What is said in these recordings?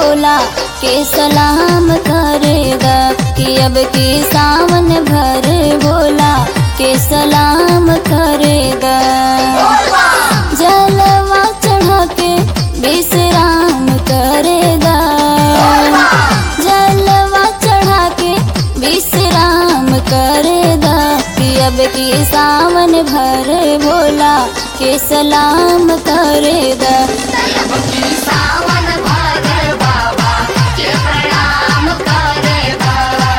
भोला के सलाम करेगा कि अब की सावन भर भोला के सलाम करेगा। जलवा चढ़ा के विश्राम करेगा, जलवा चढ़ा के विश्राम करेगा कि अब की सावन भर भोला के सलाम करेगा। सावन भर बाबा के प्रणाम करेगा।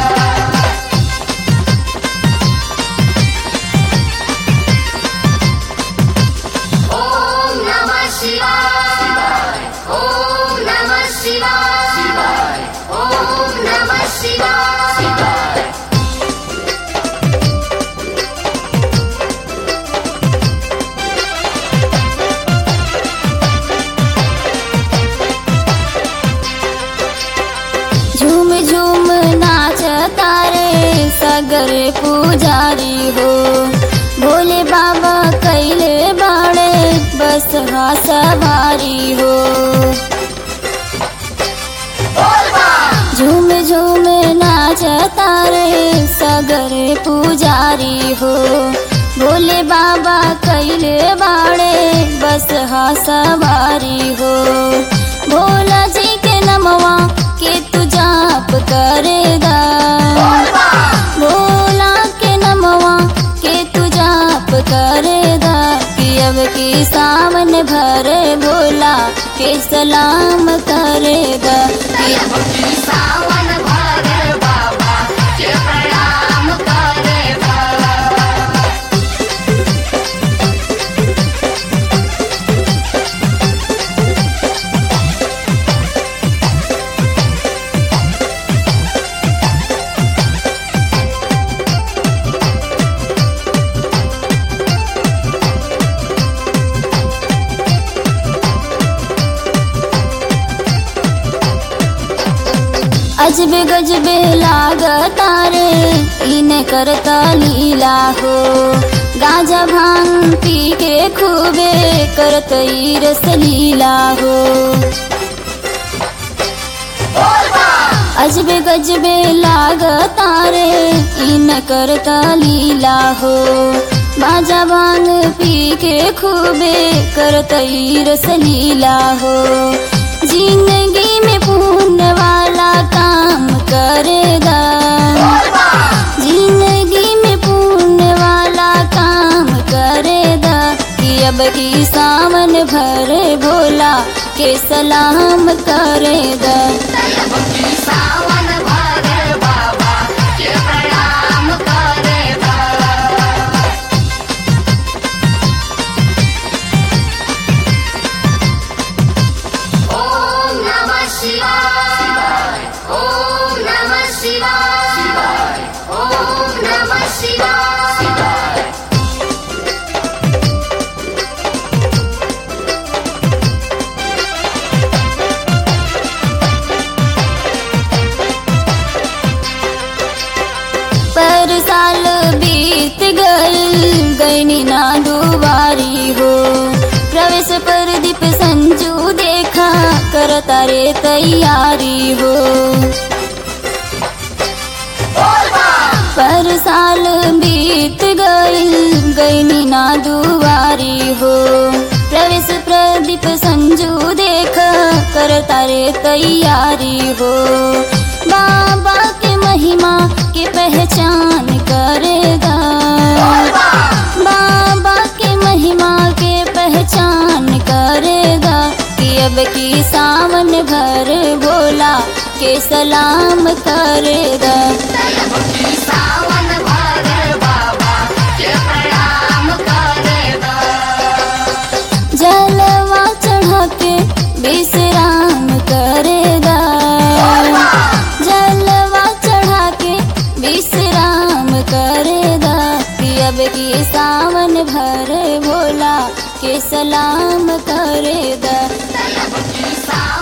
ओम नमः शिवाय, ओम नमः शिवाय, ओम नमः शिवाय। झूम झूम नाचता रे सगर पुजारी हो, भोले बाबा कैले बाड़े बस हा सवारी हो। झूम झूम नाचता रे सगर पुजारी हो, भोले बाबा कैले बाड़े बस हा सवारी हो। भोला जी के नमवा के तू जाप करेगा, भोला के नमवा के तू जाप करेगा कि अब की सावन भर भोला के सलाम करेगा। सावन भर बाबा के प्रणाम करेगा। अजबे गजबे लागता रे इन करता लीला हो, गांजा भांग पी के खूबे करत ई रस लीला हो। अजबे गजबे लागता रे इन करता लीला हो, गांजा भांग पी के खूबे करत ई रस लीला हो। जिंदगी में पुण्य वाला काम करेगा, जिंदगी में पुण्य वाला काम करेगा कि अब की सावन भर भोला के सलाम करेगा। सावन भर बाबा के प्रणाम करेगा। ओम नमः शिवाय, ओम नमः शिवाय, ओम नमः शिवाय। पर साल बीत गई ना दुबारी हो, प्रवेश पर दीप संजू देखा करता रे तैयारी हो। पर साल बीत गई ना दुबारी हो, प्रवेश प्रदीप संजू देखा करता रे तैयारी हो। बाबा के महिमा के पहचान करेगा, बाबा के महिमा के पहचान करेगा कि अब की सावन भर भोला के सलाम करेगा। सावन भर बाबा के प्रणाम करेगा। जलवा चढ़ा के विश्राम करेगा, जलवा चढ़ा के विश्राम करेगा कि अब की सावन भर भोला के सलाम करेगा। सावन